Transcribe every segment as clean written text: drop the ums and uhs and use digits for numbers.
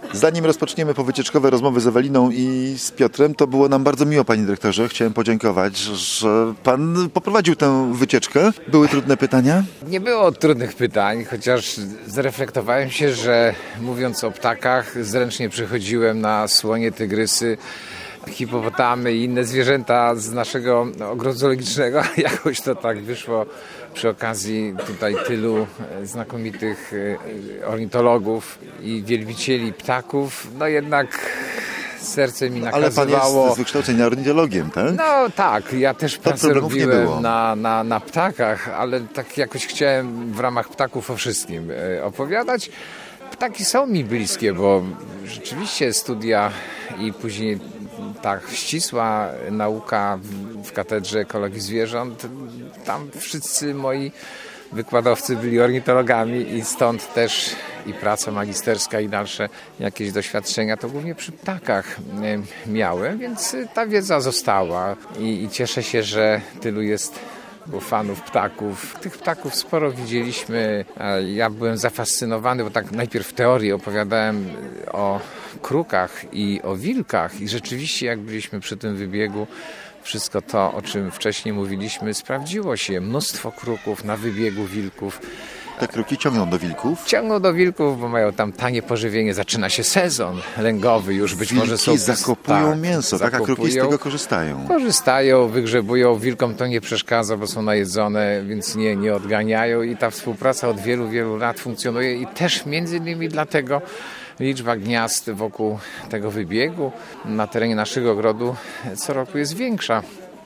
Zanim rozpoczniemy powycieczkowe rozmowy z Eweliną i z Piotrem, to było nam bardzo miło, panie dyrektorze. Chciałem podziękować, że pan poprowadził tę wycieczkę. Były trudne pytania? Nie było trudnych pytań, chociaż zreflektowałem się, że mówiąc o ptakach, zręcznie przechodziłem na słonie, tygrysy, hipopotamy i inne zwierzęta z naszego ogrodu zoologicznego. Jakoś to tak wyszło przy okazji tutaj tylu znakomitych ornitologów i wielbicieli ptaków. No jednak serce mi nakazywało... Ale pan jest z wykształcenia ornitologiem, tak? No tak, ja też pracę robiłem na ptakach, ale tak jakoś chciałem w ramach ptaków o wszystkim opowiadać. Ptaki są mi bliskie, bo rzeczywiście studia i później ta ścisła nauka w Katedrze Ekologii Zwierząt, tam wszyscy moi wykładowcy byli ornitologami i stąd też i praca magisterska i dalsze jakieś doświadczenia to głównie przy ptakach miałem, więc ta wiedza została i cieszę się, że tylu jest fanów ptaków. Tych ptaków sporo widzieliśmy. Ja byłem zafascynowany, bo tak najpierw w teorii opowiadałem o krukach i o wilkach i rzeczywiście jak byliśmy przy tym wybiegu, wszystko to, o czym wcześniej mówiliśmy, sprawdziło się. Mnóstwo kruków na wybiegu wilków. Te kruki ciągną do wilków? Ciągną do wilków, bo mają tam tanie pożywienie. Zaczyna się sezon lęgowy już. Być wilki może są... zakopują mięso, tak? A kruki z tego korzystają. Korzystają, wygrzebują. Wilkom to nie przeszkadza, bo są najedzone, więc nie odganiają. I ta współpraca od wielu, wielu lat funkcjonuje. I też między innymi dlatego liczba gniazd wokół tego wybiegu na terenie naszego ogrodu co roku jest większa.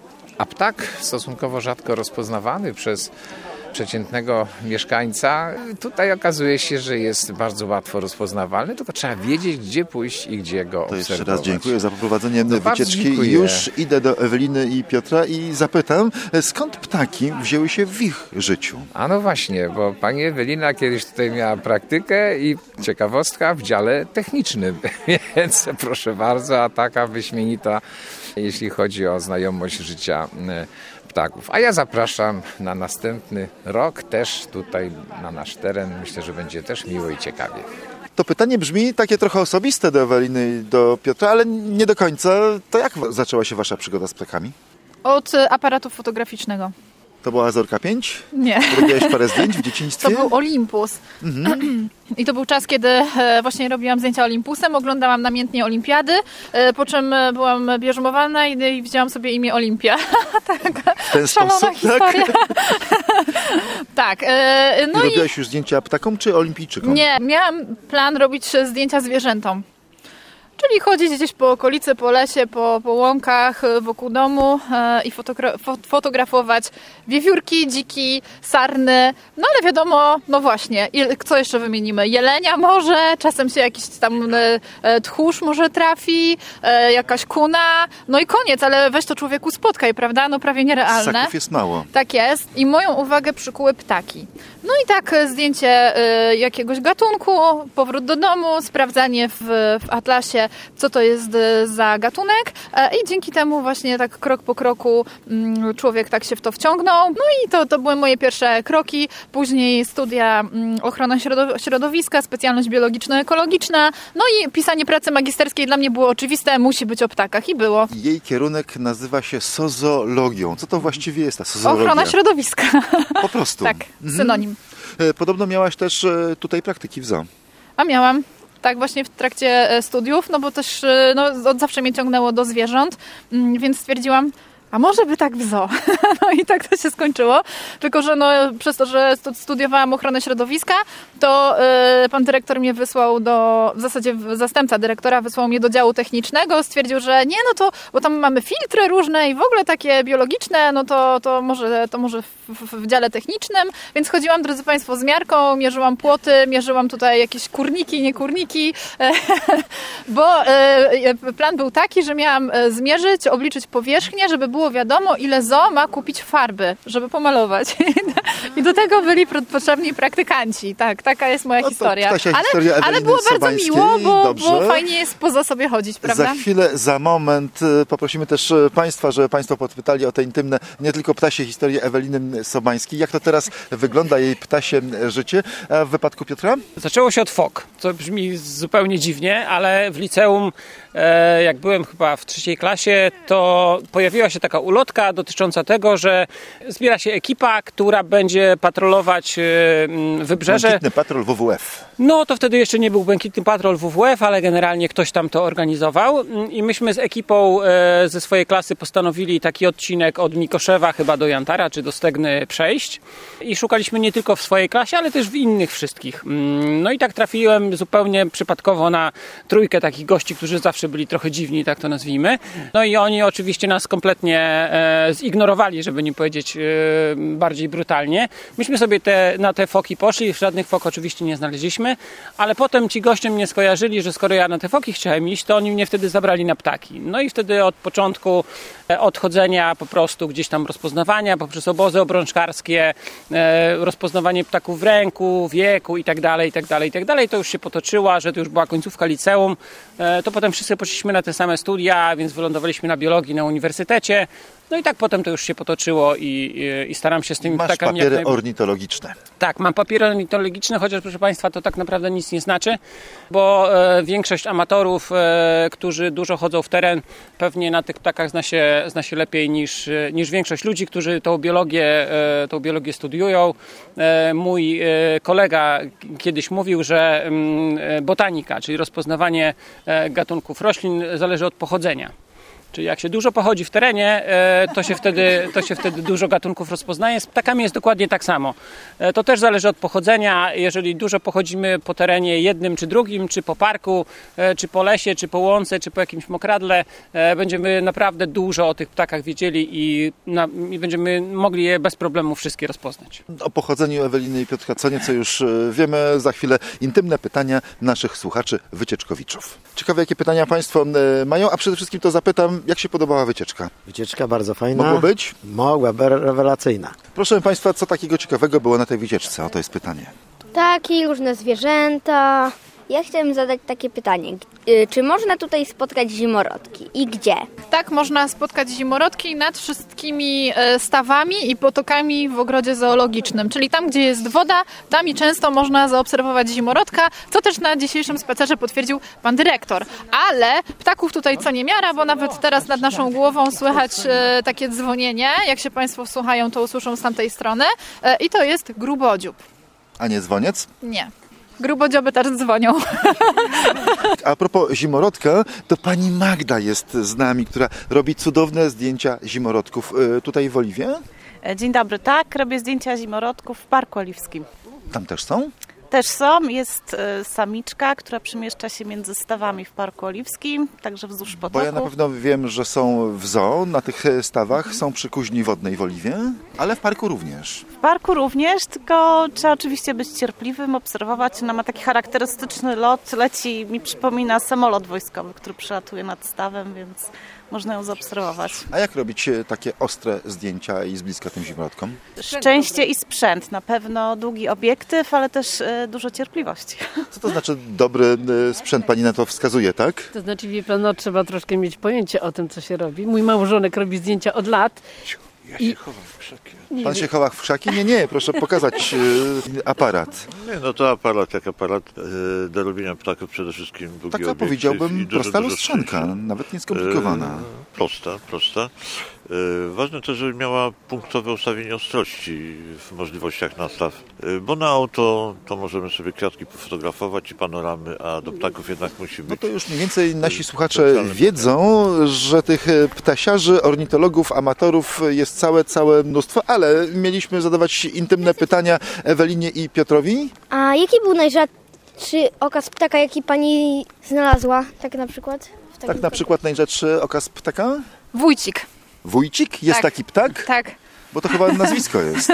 A ptak stosunkowo rzadko rozpoznawany przez przeciętnego mieszkańca, tutaj okazuje się, że jest bardzo łatwo rozpoznawalny, tylko trzeba wiedzieć, gdzie pójść i gdzie go obserwować. To jeszcze raz dziękuję za poprowadzenie wycieczki. Już idę do Eweliny i Piotra i zapytam, skąd ptaki wzięły się w ich życiu? A no właśnie, bo pani Ewelina kiedyś tutaj miała praktykę i ciekawostka w dziale technicznym, więc proszę bardzo, a taka wyśmienita, jeśli chodzi o znajomość życia ptaków. A ja zapraszam na następny rok też tutaj na nasz teren. Myślę, że będzie też miło i ciekawie. To pytanie brzmi takie trochę osobiste do Eweliny i do Piotra, ale nie do końca. To jak zaczęła się wasza przygoda z ptakami? Od aparatu fotograficznego. To była Azorka 5? Nie. Robiłaś parę zdjęć w dzieciństwie? To był Olympus. I to był czas, kiedy właśnie robiłam zdjęcia Olympusem, oglądałam namiętnie olimpiady, po czym byłam bierzmowana i wzięłam sobie imię Olimpia. Taka szalona historia. Tak. No i robiłaś już zdjęcia ptakom czy olimpijczykom? Nie, miałam plan robić zdjęcia zwierzętom. Czyli chodzić gdzieś po okolicy, po lesie, po łąkach, wokół domu i fotografować wiewiórki, dziki, sarny. No ale wiadomo, no właśnie, co jeszcze wymienimy? Jelenia może, czasem się jakiś tam tchórz może trafi, jakaś kuna. No i koniec, ale weź to człowieku spotkaj, prawda? No prawie nierealne. Ssaków jest mało. Tak jest. I moją uwagę przykuły ptaki. No i tak zdjęcie jakiegoś gatunku, powrót do domu, sprawdzanie w atlasie, co to jest za gatunek i dzięki temu właśnie tak krok po kroku człowiek tak się w to wciągnął. No i to były moje pierwsze kroki. Później studia ochrona środowiska, specjalność biologiczno-ekologiczna. No i pisanie pracy magisterskiej dla mnie było oczywiste, musi być o ptakach i było. Jej kierunek nazywa się sozologią. Co to właściwie jest ta sozologia? Ochrona środowiska. Po prostu. Tak, synonim. Podobno miałaś też tutaj praktyki w zoo. A miałam. Tak, właśnie w trakcie studiów, no bo też od zawsze mnie ciągnęło do zwierząt, więc stwierdziłam, a może by tak w zoo. No i tak to się skończyło. Tylko że przez to, że studiowałam ochronę środowiska, to pan dyrektor mnie wysłał w zasadzie zastępca dyrektora wysłał mnie do działu technicznego. Stwierdził, że nie, bo tam mamy filtry różne i w ogóle takie biologiczne, to może w dziale technicznym. Więc chodziłam, drodzy państwo, z miarką, mierzyłam płoty, mierzyłam tutaj jakieś kurniki, nie kurniki, bo plan był taki, że miałam zmierzyć, obliczyć powierzchnię, żeby było było wiadomo, ile zoo ma kupić farby, żeby pomalować. I do tego byli potrzebni praktykanci. Tak, taka jest moja historia. Ale było bardzo miło, bo fajnie jest poza sobie chodzić, prawda? Za chwilę, za moment poprosimy też Państwa, żeby Państwo podpytali o te intymne, nie tylko ptasie historie Eweliny Sobańskiej. Jak to teraz wygląda jej ptasie życie? A w wypadku Piotra? Zaczęło się od fok, co brzmi zupełnie dziwnie, ale w liceum, jak byłem chyba w 3. klasie, to pojawiła się taka ulotka dotycząca tego, że zbiera się ekipa, która będzie patrolować wybrzeże. Błękitny Patrol WWF. No to wtedy jeszcze nie był Błękitny Patrol WWF, ale generalnie ktoś tam to organizował i myśmy z ekipą ze swojej klasy postanowili taki odcinek od Mikoszewa chyba do Jantara czy do Stegny przejść i szukaliśmy nie tylko w swojej klasie, ale też w innych wszystkich. No i tak trafiłem zupełnie przypadkowo na trójkę takich gości, którzy zawsze byli trochę dziwni, tak to nazwijmy. No i oni oczywiście nas kompletnie zignorowali, żeby nie powiedzieć bardziej brutalnie. Myśmy sobie na te foki poszli, żadnych fok oczywiście nie znaleźliśmy, ale potem ci goście mnie skojarzyli, że skoro ja na te foki chciałem iść, to oni mnie wtedy zabrali na ptaki. No i wtedy od początku odchodzenia po prostu gdzieś tam rozpoznawania poprzez obozy obrączkarskie, rozpoznawanie ptaków w ręku, wieku i tak dalej, to już się potoczyło, że to już była końcówka liceum. To potem wszyscy poszliśmy na te same studia, więc wylądowaliśmy na biologii na uniwersytecie. No i tak potem to już się potoczyło i staram się z tymi ptakami... Masz papiery ornitologiczne. Tak, mam papiery ornitologiczne, chociaż proszę Państwa to tak naprawdę nic nie znaczy, bo większość amatorów, którzy dużo chodzą w teren, pewnie na tych ptakach zna się lepiej niż większość ludzi, którzy tą biologię studiują. Mój kolega kiedyś mówił, że botanika, czyli rozpoznawanie gatunków roślin zależy od pochodzenia. Czyli jak się dużo pochodzi w terenie, to się wtedy dużo gatunków rozpoznaje. Z ptakami jest dokładnie tak samo. To też zależy od pochodzenia. Jeżeli dużo pochodzimy po terenie jednym czy drugim, czy po parku, czy po lesie, czy po łące, czy po jakimś mokradle, będziemy naprawdę dużo o tych ptakach wiedzieli i będziemy mogli je bez problemu wszystkie rozpoznać. O pochodzeniu Eweliny i Piotra co nieco już wiemy. Za chwilę intymne pytania naszych słuchaczy wycieczkowiczów. Ciekawe, jakie pytania Państwo mają, a przede wszystkim to zapytam, jak się podobała wycieczka? Wycieczka bardzo fajna. Mogło być? Mogła, rewelacyjna. Proszę Państwa, co takiego ciekawego było na tej wycieczce? Oto jest pytanie. Ptaki, różne zwierzęta. Ja chciałem zadać takie pytanie. Czy można tutaj spotkać zimorodki i gdzie? Tak, można spotkać zimorodki nad wszystkimi stawami i potokami w ogrodzie zoologicznym. Czyli tam, gdzie jest woda, tam i często można zaobserwować zimorodka, co też na dzisiejszym spacerze potwierdził pan dyrektor. Ale ptaków tutaj co niemiara, bo nawet teraz nad naszą głową słychać takie dzwonienie. Jak się Państwo wsłuchają, to usłyszą z tamtej strony. I to jest grubodziób. A nie dzwoniec? Nie. Grubodzioby też dzwonią. A propos zimorodka, to pani Magda jest z nami, która robi cudowne zdjęcia zimorodków tutaj w Oliwie. Dzień dobry, tak, robię zdjęcia zimorodków w Parku Oliwskim. Tam też są? Też są, jest samiczka, która przemieszcza się między stawami w Parku Oliwskim, także wzdłuż potoku. Bo ja na pewno wiem, że są w zoo, na tych stawach, są przy Kuźni Wodnej w Oliwie, ale w parku również. W parku również, tylko trzeba oczywiście być cierpliwym, obserwować. Ona ma taki charakterystyczny lot, leci, mi przypomina samolot wojskowy, który przelatuje nad stawem, więc można ją zaobserwować. A jak robić takie ostre zdjęcia i z bliska tym zimorodkom? Szczęście i sprzęt, na pewno długi obiektyw, ale też dużo cierpliwości. Co to znaczy dobry sprzęt? Pani na to wskazuje, tak? To znaczy, wie pan, trzeba troszkę mieć pojęcie o tym, co się robi. Mój małżonek robi zdjęcia od lat. Ja się chowam w krzaki. Pan się chowa w krzaki? Nie, proszę pokazać aparat. Nie, no to aparat do robienia ptaków przede wszystkim. Taka powiedziałbym prosta lustrzanka, nawet nieskomplikowana. Prosta. Ważne też, żeby miała punktowe ustawienie ostrości w możliwościach nastaw, bo na auto to możemy sobie kwiatki pofotografować i panoramy, a do ptaków jednak musi być... No to już mniej więcej nasi słuchacze wiedzą, że tych ptasiarzy, ornitologów, amatorów jest całe mnóstwo, ale mieliśmy zadawać intymne pytania Ewelinie i Piotrowi. A jaki był najrzadszy okaz ptaka, jaki pani znalazła, tak na przykład? Tak na przykład najrzadszy okaz ptaka? Wójcik. Wójcik? Jest taki ptak? Tak. Bo to chyba nazwisko jest.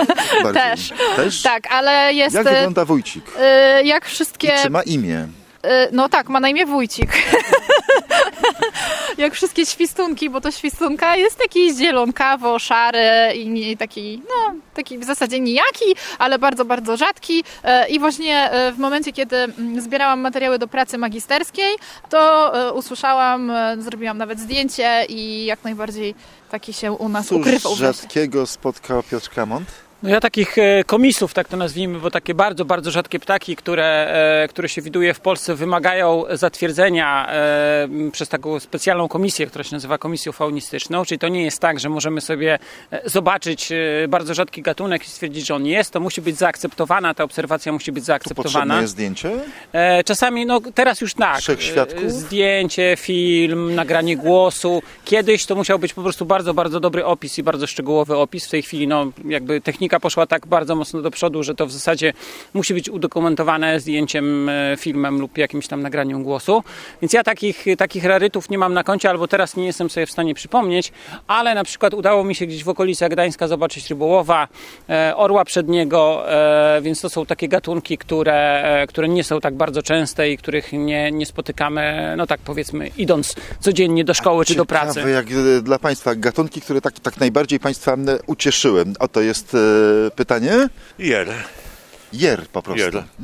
Też? Tak, ale jest... Jak wygląda Wójcik? Jak wszystkie... I czy ma imię? No tak, ma na imię Wójcik. jak wszystkie świstunki, bo to świstunka jest taki zielonkawo-szary i taki w zasadzie nijaki, ale bardzo, bardzo rzadki. I właśnie w momencie, kiedy zbierałam materiały do pracy magisterskiej, to usłyszałam, zrobiłam nawet zdjęcie i jak najbardziej taki się u nas ukrywał. Cóż rzadkiego spotkał Piotr Kamont? No ja takich komisów, tak to nazwijmy, bo takie bardzo, bardzo rzadkie ptaki, które się widuje w Polsce, wymagają zatwierdzenia przez taką specjalną komisję, która się nazywa komisją faunistyczną, czyli to nie jest tak, że możemy sobie zobaczyć bardzo rzadki gatunek i stwierdzić, że on jest, to musi być zaakceptowana, ta obserwacja musi być zaakceptowana. Potrzebne jest zdjęcie? Czasami, teraz już tak. 3 świadków? Zdjęcie, film, nagranie głosu. Kiedyś to musiał być po prostu bardzo, bardzo dobry opis i bardzo szczegółowy opis. W tej chwili jakby technika poszła tak bardzo mocno do przodu, że to w zasadzie musi być udokumentowane zdjęciem, filmem lub jakimś tam nagraniem głosu. Więc ja takich rarytów nie mam na koncie, albo teraz nie jestem sobie w stanie przypomnieć, ale na przykład udało mi się gdzieś w okolicach Gdańska zobaczyć rybołowa, orła przedniego, więc to są takie gatunki, które nie są tak bardzo częste i których nie spotykamy, tak powiedzmy, idąc codziennie do szkoły czy do pracy. Ciekawe, jak dla Państwa gatunki, które tak najbardziej Państwa ucieszyły. Oto jest pytanie? Jer po prostu.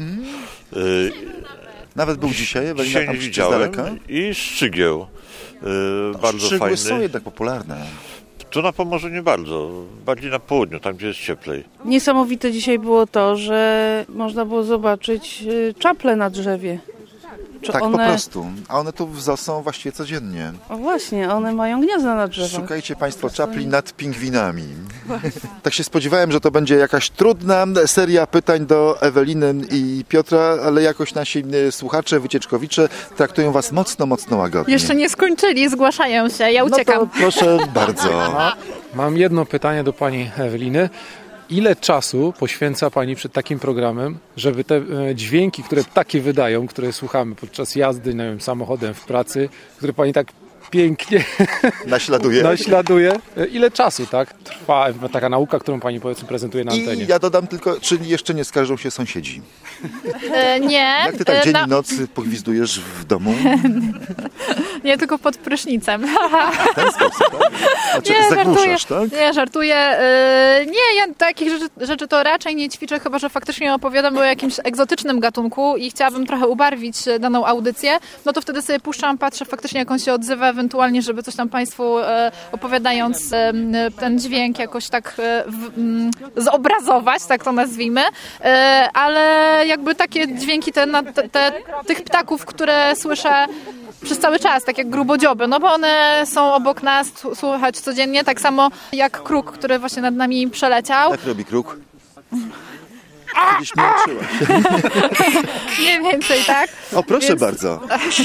Nawet był dzisiaj, dzisiaj nie widziałem. I szczygieł. Bardzo szczygły fajny. Są jednak popularne. Tu na Pomorzu nie bardzo. Bardziej na południu, tam gdzie jest cieplej. Niesamowite dzisiaj było to, że można było zobaczyć czaple na drzewie. Tak, po prostu. A one tu w zoo są właściwie codziennie. O właśnie, one mają gniazda na drzewach. Szukajcie Państwo czapli nad pingwinami. Tak się spodziewałem, że to będzie jakaś trudna seria pytań do Eweliny i Piotra, ale jakoś nasi słuchacze, wycieczkowicze traktują Was mocno, mocno łagodnie. Jeszcze nie skończyli, zgłaszają się, ja uciekam. No to proszę bardzo. Mam jedno pytanie do Pani Eweliny. Ile czasu poświęca Pani przed takim programem, żeby te dźwięki, które ptaki wydają, które słuchamy podczas jazdy, nie wiem, samochodem w pracy, które Pani tak pięknie naśladuje. Ile czasu trwa taka nauka, którą Pani powiedzmy prezentuje na antenie? I ja dodam tylko, czy jeszcze nie skarżą się sąsiedzi? Nie. Jak Ty tak dzień i noc pogwizdujesz w domu? Nie, tylko pod prysznicem. W ten sposób, tak? Znaczy, zagłuszasz, tak? Nie, żartuję. Nie, ja takich rzeczy to raczej nie ćwiczę, chyba że faktycznie opowiadam o jakimś egzotycznym gatunku i chciałabym trochę ubarwić daną audycję, no to wtedy sobie puszczam, patrzę faktycznie jak on się odzywa, ewentualnie, żeby coś tam Państwu opowiadając ten dźwięk jakoś tak zobrazować, tak to nazwijmy, ale jakby takie dźwięki tych ptaków, które słyszę przez cały czas, tak jak grubodzioby, no bo one są obok nas, słychać codziennie, tak samo jak kruk, który właśnie nad nami przeleciał. Jak robi kruk? Kiedyś mnie uczyłaś. Mniej więcej, tak? O, proszę bardzo.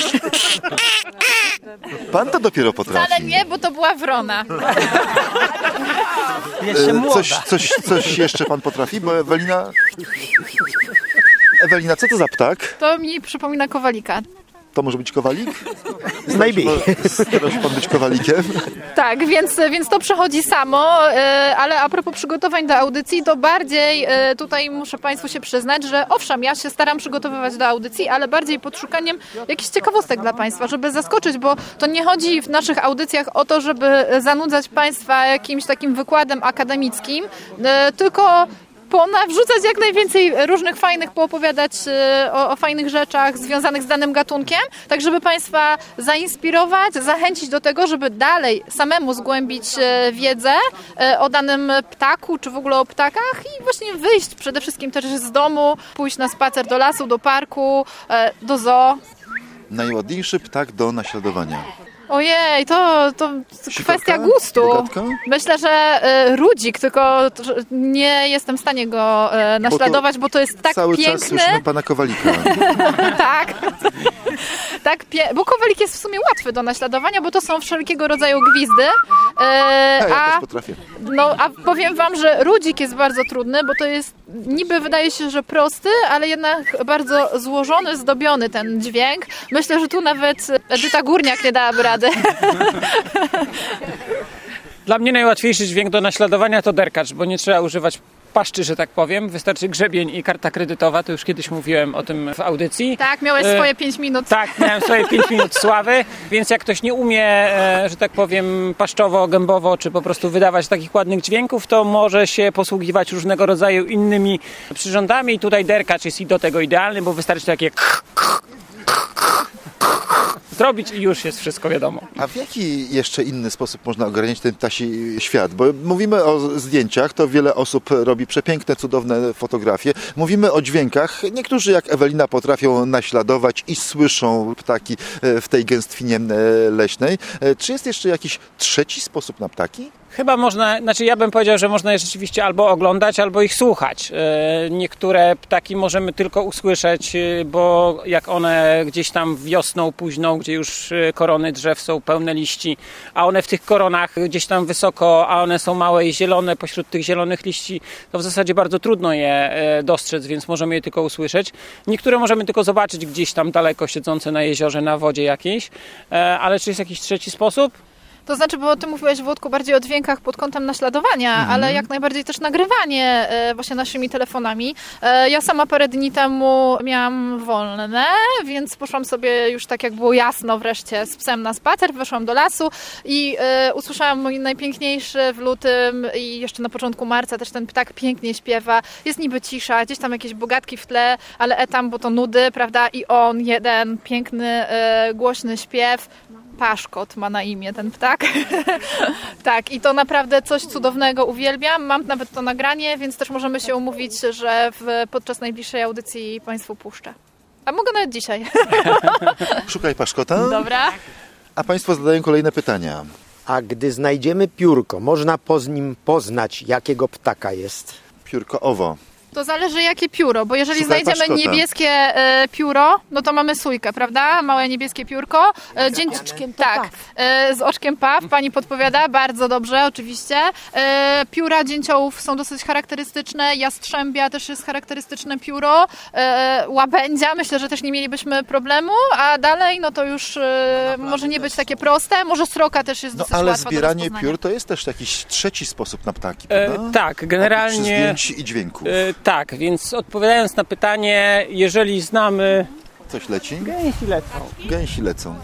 Pan to dopiero potrafi. Wcale nie, bo to była wrona. Jeszcze młoda. Coś jeszcze Pan potrafi? Bo Ewelina, co to za ptak? To mi przypomina kowalika. To może być kowalik? Najmniej. Starasz Pan być kowalikiem? Tak, więc to przechodzi samo, ale a propos przygotowań do audycji, to bardziej tutaj muszę Państwu się przyznać, że owszem, ja się staram przygotowywać do audycji, ale bardziej pod szukaniem jakichś ciekawostek dla Państwa, żeby zaskoczyć, bo to nie chodzi w naszych audycjach o to, żeby zanudzać Państwa jakimś takim wykładem akademickim, tylko wrzucać jak najwięcej różnych fajnych, poopowiadać o fajnych rzeczach związanych z danym gatunkiem, tak żeby Państwa zainspirować, zachęcić do tego, żeby dalej samemu zgłębić wiedzę o danym ptaku, czy w ogóle o ptakach i właśnie wyjść przede wszystkim też z domu, pójść na spacer do lasu, do parku, do zoo. Najładniejszy ptak do naśladowania. Ojej, to kwestia gustu. Bogatka? Myślę, że rudzik, tylko nie jestem w stanie go naśladować, bo to jest tak cały piękny. Czas słyszymy Pana Kowalika. Tak. Bo kowalik jest w sumie łatwy do naśladowania, bo to są wszelkiego rodzaju gwizdy. Ja też potrafię. A powiem Wam, że rudzik jest bardzo trudny, bo to jest niby wydaje się, że prosty, ale jednak bardzo złożony, zdobiony ten dźwięk. Myślę, że tu nawet Edyta Górniak nie dałaby rady. Dla mnie najłatwiejszy dźwięk do naśladowania to derkacz, bo nie trzeba używać paszczy, że tak powiem. Wystarczy grzebień i karta kredytowa, to już kiedyś mówiłem o tym w audycji. Tak, miałeś swoje 5 minut. Tak, miałem swoje 5 minut sławy, więc jak ktoś nie umie, że tak powiem, paszczowo, gębowo, czy po prostu wydawać takich ładnych dźwięków, to może się posługiwać różnego rodzaju innymi przyrządami. I tutaj derkacz jest i do tego idealny, bo wystarczy takie zrobić i już jest wszystko wiadomo. A w jaki jeszcze inny sposób można ogarniać ten ptasi świat? Bo mówimy o zdjęciach, to wiele osób robi przepiękne, cudowne fotografie. Mówimy o dźwiękach. Niektórzy jak Ewelina potrafią naśladować i słyszą ptaki w tej gęstwinie leśnej. Czy jest jeszcze jakiś trzeci sposób na ptaki? Chyba można, ja bym powiedział, że można je rzeczywiście albo oglądać, albo ich słuchać. Niektóre ptaki możemy tylko usłyszeć, bo jak one gdzieś tam wiosną późną, gdzie już korony drzew są pełne liści, a one w tych koronach gdzieś tam wysoko, a one są małe i zielone pośród tych zielonych liści, to w zasadzie bardzo trudno je dostrzec, więc możemy je tylko usłyszeć. Niektóre możemy tylko zobaczyć gdzieś tam daleko siedzące na jeziorze, na wodzie jakiejś, ale czy jest jakiś trzeci sposób? To znaczy, bo ty mówiłeś, Włodku, bardziej o dźwiękach pod kątem naśladowania, ale jak najbardziej też nagrywanie właśnie naszymi telefonami. Ja sama parę dni temu miałam wolne, więc poszłam sobie już tak jak było jasno wreszcie z psem na spacer, weszłam do lasu i usłyszałam mój najpiękniejszy w lutym i jeszcze na początku marca też ten ptak pięknie śpiewa. Jest niby cisza, gdzieś tam jakieś bogatki w tle, ale tam, bo to nudy, prawda? I on, jeden piękny, głośny śpiew. Paszkot ma na imię ten ptak. Tak, i to naprawdę coś cudownego, uwielbiam. Mam nawet to nagranie, więc też możemy się umówić, że podczas najbliższej audycji Państwu puszczę. A mogę nawet dzisiaj. Szukaj paszkota. Dobra. A Państwo zadają kolejne pytania. A gdy znajdziemy piórko, można po nim poznać, jakiego ptaka jest? Piórko owo. To zależy jakie pióro, bo jeżeli Szukaj znajdziemy paszkota. niebieskie pióro, no to mamy sójkę, prawda? Małe niebieskie piórko. Z oczkiem tak, z oczkiem paw, pani podpowiada, bardzo dobrze, oczywiście. Pióra dzięciołów są dosyć charakterystyczne, jastrzębia też jest charakterystyczne pióro, łabędzia, myślę, że też nie mielibyśmy problemu, a dalej no to już może nie być takie proste, może sroka też jest dosyć ale łatwa zbieranie do rozpoznania. piór to jest też jakiś trzeci sposób na ptaki, prawda? Tak, generalnie... Przy zdjęć i dźwięków. Tak, więc odpowiadając na pytanie, jeżeli znamy... Coś leci? Gęsi lecą. Gęsi lecą.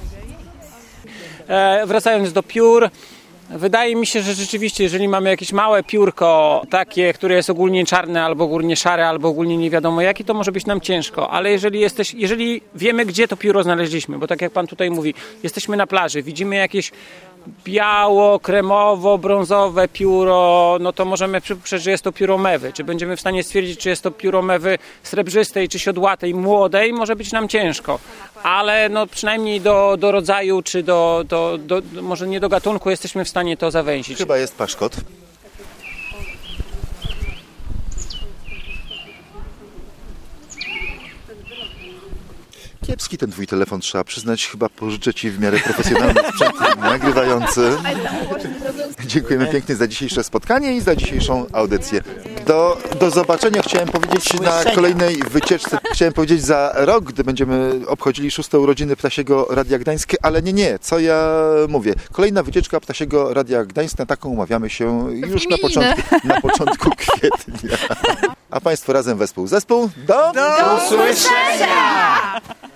Wracając do piór, wydaje mi się, że rzeczywiście, jeżeli mamy jakieś małe piórko, takie, które jest ogólnie czarne, albo ogólnie szare, albo ogólnie nie wiadomo jakie, to może być nam ciężko. Ale jeżeli wiemy, gdzie to pióro znaleźliśmy, bo tak jak pan tutaj mówi, jesteśmy na plaży, widzimy jakieś biało, kremowo, brązowe pióro, no to możemy przypuszczać, że jest to pióro mewy. Czy będziemy w stanie stwierdzić, czy jest to pióro mewy srebrzystej, czy siodłatej, młodej, może być nam ciężko. Ale no przynajmniej do rodzaju, czy może nie do gatunku, jesteśmy w stanie to zawęzić. Chyba jest paszkot. Kiepski ten twój telefon, trzeba przyznać, chyba pożyczę ci w miarę profesjonalny sprzęt nagrywający. Dziękujemy pięknie za dzisiejsze spotkanie i za dzisiejszą audycję. Do zobaczenia chciałem powiedzieć na kolejnej wycieczce. Chciałem powiedzieć za rok, gdy będziemy obchodzili 6. urodziny Ptasiego Radia Gdańsk, ale nie, co ja mówię. Kolejna wycieczka Ptasiego Radia Gdańsk, na taką umawiamy się już na początku kwietnia. A Państwo razem wespół. Do usłyszenia!